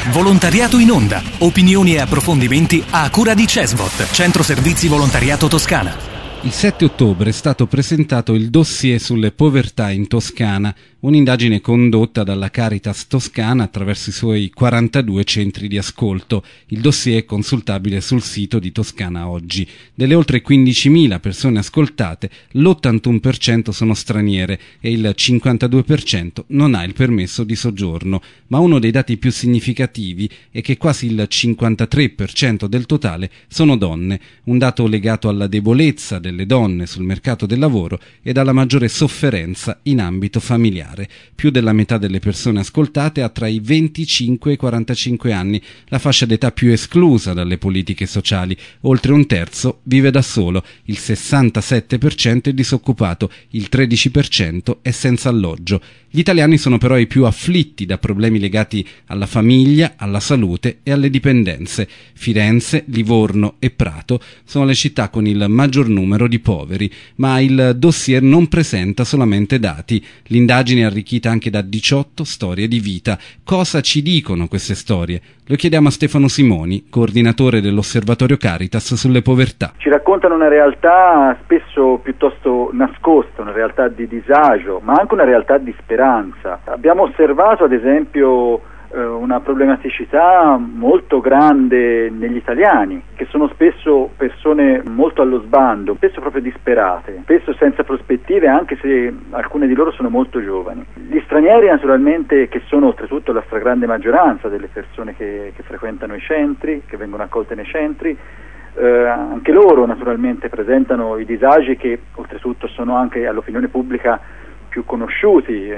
Volontariato in onda. Opinioni e approfondimenti a cura di CESVOT, Centro Servizi Volontariato Toscana. Il 7 ottobre è stato presentato il dossier sulle povertà in Toscana, un'indagine condotta dalla Caritas Toscana attraverso i suoi 42 centri di ascolto. Il dossier è consultabile sul sito di Toscana Oggi. Delle oltre 15.000 persone ascoltate, l'81% sono straniere e il 52% non ha il permesso di soggiorno. Ma uno dei dati più significativi è che quasi il 53% del totale sono donne, un dato legato alla debolezza delle donne sul mercato del lavoro ed alla maggiore sofferenza in ambito familiare. Più della metà delle persone ascoltate ha tra i 25 e i 45 anni, la fascia d'età più esclusa dalle politiche sociali. Oltre un terzo vive da solo, il 67% è disoccupato, il 13% è senza alloggio. Gli italiani sono però i più afflitti da problemi legati alla famiglia, alla salute e alle dipendenze. Firenze, Livorno e Prato sono le città con il maggior numero di poveri, ma il dossier non presenta solamente dati. L'indagine è arricchita anche da 18 storie di vita. Cosa ci dicono queste storie? Lo chiediamo a Stefano Simoni, coordinatore dell'Osservatorio Caritas sulle povertà. Ci raccontano una realtà spesso piuttosto nascosta, una realtà di disagio, ma anche una realtà di speranza. Abbiamo osservato ad esempio una problematicità molto grande negli italiani, che sono spesso persone molto allo sbando, spesso proprio disperate, spesso senza prospettive, anche se alcune di loro sono molto giovani. Gli stranieri naturalmente, che sono oltretutto la stragrande maggioranza delle persone che frequentano i centri, che vengono accolte nei centri, anche loro naturalmente presentano i disagi che oltretutto sono anche all'opinione pubblica più conosciuti.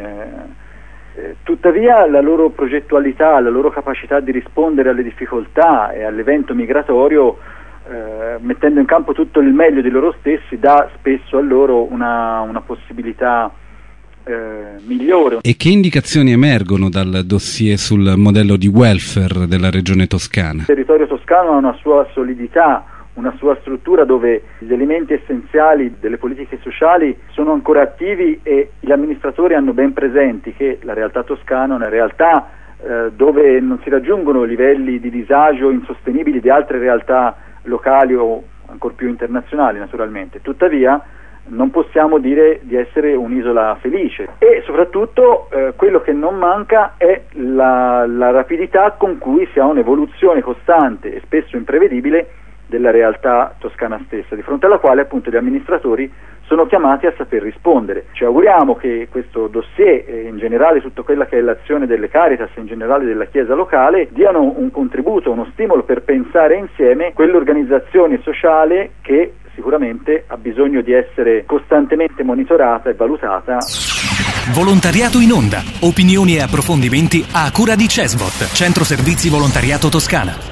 Tuttavia la loro progettualità, la loro capacità di rispondere alle difficoltà e all'evento migratorio, mettendo in campo tutto il meglio di loro stessi, dà spesso a loro una possibilità migliore. E che indicazioni emergono dal dossier sul modello di welfare della regione toscana? Il territorio toscano ha una sua solidità, una sua struttura dove gli elementi essenziali delle politiche sociali sono ancora attivi e gli amministratori hanno ben presenti che la realtà toscana è una realtà dove non si raggiungono livelli di disagio insostenibili di altre realtà locali o ancor più internazionali naturalmente. Tuttavia non possiamo dire di essere un'isola felice e soprattutto quello che non manca è la rapidità con cui si ha un'evoluzione costante e spesso imprevedibile della realtà toscana stessa, di fronte alla quale appunto gli amministratori sono chiamati a saper rispondere. Ci auguriamo che questo dossier e in generale tutta quella che è l'azione delle Caritas e in generale della Chiesa locale diano un contributo, uno stimolo per pensare insieme quell'organizzazione sociale che sicuramente ha bisogno di essere costantemente monitorata e valutata. Volontariato in onda. Opinioni e approfondimenti a cura di CESVOT, Centro Servizi Volontariato Toscana.